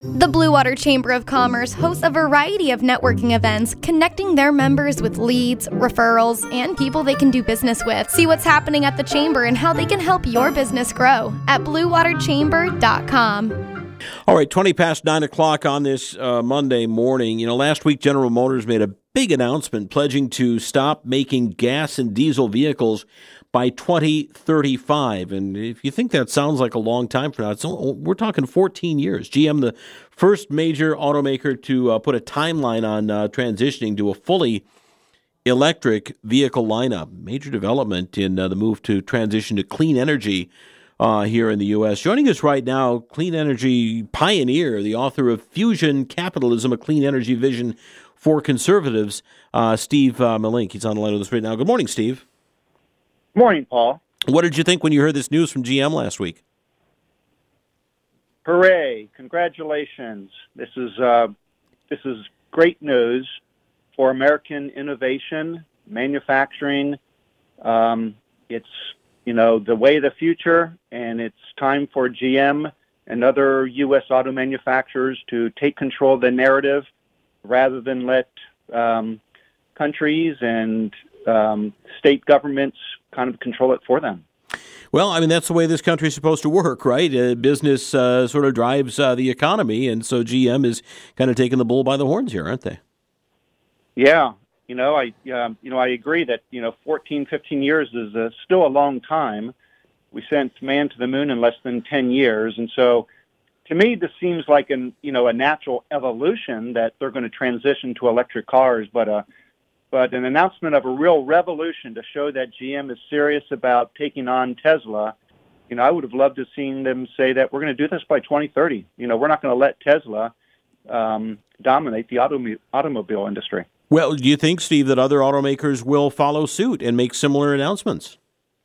The Blue Water Chamber of Commerce hosts a variety of networking events, connecting their members with leads, referrals, and people they can do business with. See what's happening at the Chamber and how they can help your business grow at bluewaterchamber.com. All right, 20 past 9 o'clock on this Monday morning. Last week General Motors made a big announcement pledging to stop making gas and diesel vehicles by 2035. And if you think that sounds like a long time from now, we're talking 14 years. GM, the first major automaker to put a timeline on transitioning to a fully electric vehicle lineup. Major development in the move to transition to clean energy here in the U.S. Joining us right now, clean energy pioneer, the author of Fusion Capitalism, a clean energy vision for conservatives, Steve Malink. He's on the line with us right now. Good morning, Steve. Morning, Paul. What did you think when you heard this news from GM last week? Hooray! Congratulations. This is great news for American innovation, manufacturing. It's the way of the future, and it's time for GM and other U.S. auto manufacturers to take control of the narrative rather than let countries and state governments kind of control it for them. Well, I mean, that's the way this country is supposed to work, right? Business sort of drives the economy, and so GM is kind of taking the bull by the horns here, aren't they? Yeah. I agree that, 14, 15 years is still a long time. We sent man to the moon in less than 10 years. And so to me, this seems like a natural evolution that they're going to transition to electric cars, but an announcement of a real revolution to show that GM is serious about taking on Tesla. I would have loved to have seen them say that we're going to do this by 2030. We're not going to let Tesla dominate the automobile industry. Well, do you think, Steve, that other automakers will follow suit and make similar announcements?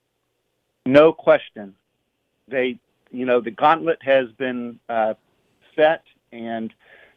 No question. The gauntlet has been set, and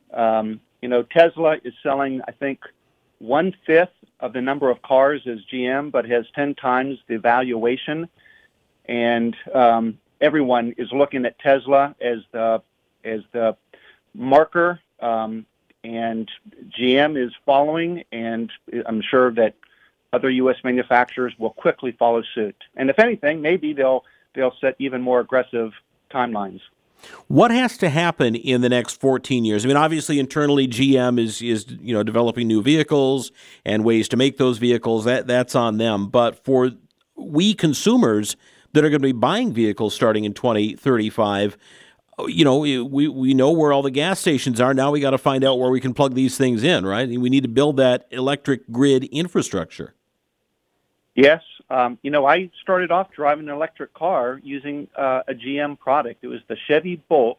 Tesla is selling, I think, 1/5 of the number of cars as GM, but has 10 times the valuation. And everyone is looking at Tesla as the marker, and GM is following, and I'm sure that other U.S. manufacturers will quickly follow suit. And if anything, maybe they'll set even more aggressive timelines. What has to happen in the next 14 years? I mean, obviously, internally, GM is developing new vehicles and ways to make those vehicles. That's on them. But for we consumers that are going to be buying vehicles starting in 2035, we know where all the gas stations are. Now we got to find out where we can plug these things in, right? We need to build that electric grid infrastructure. Yes. I started off driving an electric car using a GM product. It was the Chevy Volt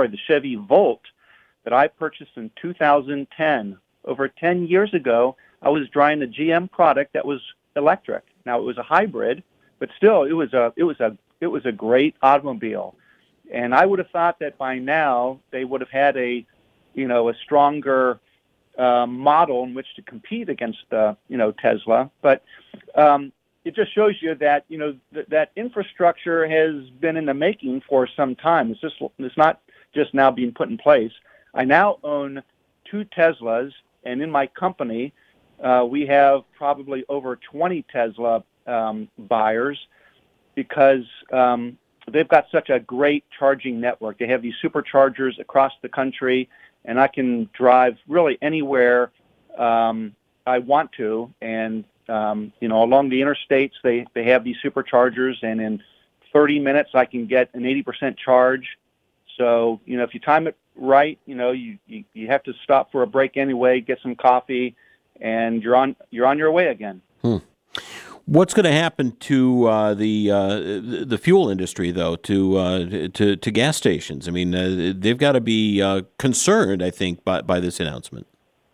that I purchased in 2010. Over 10 years ago, I was driving a GM product that was electric. Now it was a hybrid, but still it was a great automobile. And I would have thought that by now they would have had a stronger model in which to compete against Tesla. But it just shows you that that infrastructure has been in the making for some time. It's not just now being put in place. I now own 2 Teslas, and in my company we have probably over 20 Tesla buyers because they've got such a great charging network. They have these superchargers across the country, and I can drive really anywhere I want to. And along the interstates, they have these superchargers, and in 30 minutes I can get an 80% charge. So, if you time it right, you have to stop for a break anyway, get some coffee, and you're on your way again. What's going to happen to the fuel industry, though, to gas stations? I mean, they've got to be concerned, I think, by this announcement.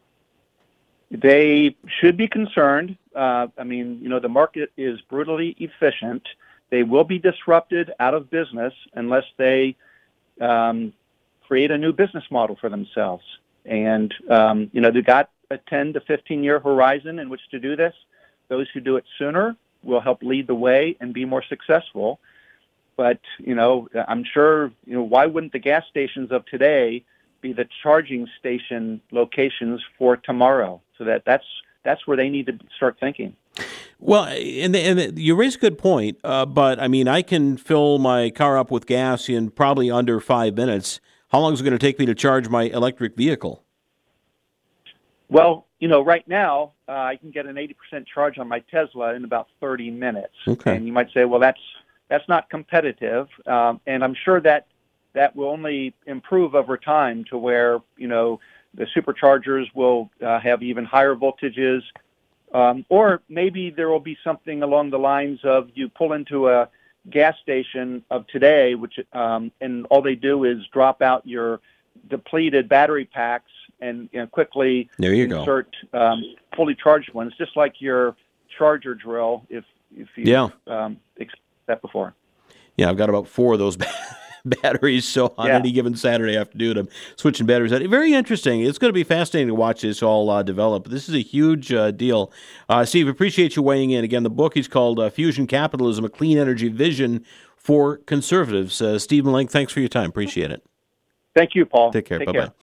They should be concerned. The market is brutally efficient. They will be disrupted out of business unless they create a new business model for themselves. And, they've got a 10 to 15-year horizon in which to do this. Those who do it sooner will help lead the way and be more successful. But, I'm sure, why wouldn't the gas stations of today be the charging station locations for tomorrow. So that's where they need to start thinking. Well, and you raise a good point, but I mean, I can fill my car up with gas in probably under 5 minutes. How long is it going to take me to charge my electric vehicle? Well, right now, I can get an 80% charge on my Tesla in about 30 minutes. Okay. And you might say, well, that's not competitive. And I'm sure that will only improve over time to where, the superchargers will have even higher voltages. Or maybe there will be something along the lines of you pull into a gas station of today, which and all they do is drop out your depleted battery packs and quickly insert fully charged ones, just like your charger drill. If you experienced that before. Yeah, I've got about 4 of those batteries, so on any given Saturday afternoon, I'm switching batteries out. Very interesting. It's going to be fascinating to watch this all develop. This is a huge deal. Steve, appreciate you weighing in. Again, the book is called Fusion Capitalism, A Clean Energy Vision for Conservatives. Steve Malink, thanks for your time. Appreciate it. Thank you, Paul. Take care. Bye-bye.